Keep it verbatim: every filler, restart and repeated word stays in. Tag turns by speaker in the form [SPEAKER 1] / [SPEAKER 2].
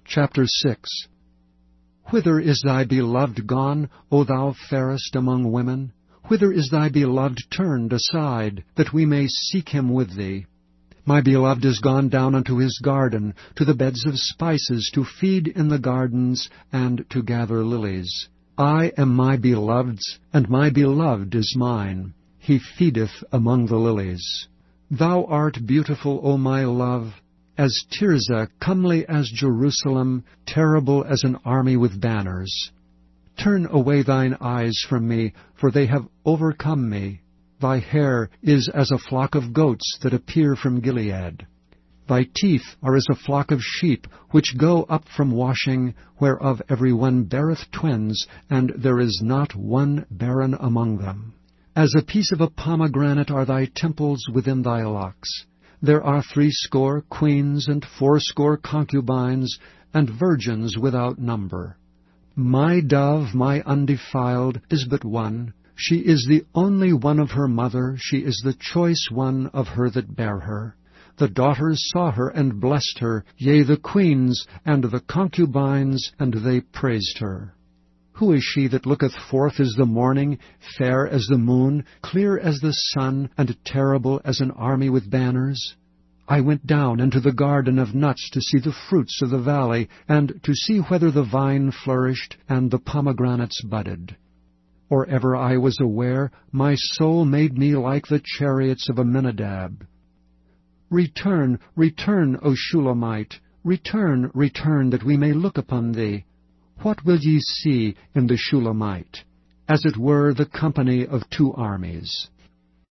[SPEAKER 1] Chapter six. Whither is thy beloved gone, O thou fairest among women? Whither is thy beloved turned aside, that we may seek him with thee? My beloved is gone down unto his garden, to the beds of spices, to feed in the gardens, and to gather lilies. I am my beloved's, and my beloved is mine. He feedeth among the lilies. Thou art beautiful, O my love, as Tirzah, comely as Jerusalem, terrible as an army with banners. Turn away thine eyes from me, for they have overcome me. Thy hair is as a flock of goats that appear from Gilead. Thy teeth are as a flock of sheep, which go up from washing, whereof every one beareth twins, and there is not one barren among them. As a piece of a pomegranate are thy temples within thy locks. There are threescore queens and fourscore concubines, and virgins without number. My dove, my undefiled, is but one. She is the only one of her mother, she is the choice one of her that bare her. The daughters saw her and blessed her, yea, the queens and the concubines, and they praised her. Who is she that looketh forth as the morning, fair as the moon, clear as the sun, and terrible as an army with banners? I went down into the garden of nuts to see the fruits of the valley, and to see whether the vine flourished, and the pomegranates budded. Or ever I was aware, my soul made me like the chariots of Amminadab. Return, return, O Shulamite, return, return, that we may look upon thee. What will ye see in the Shulamite? As it were the company of two armies.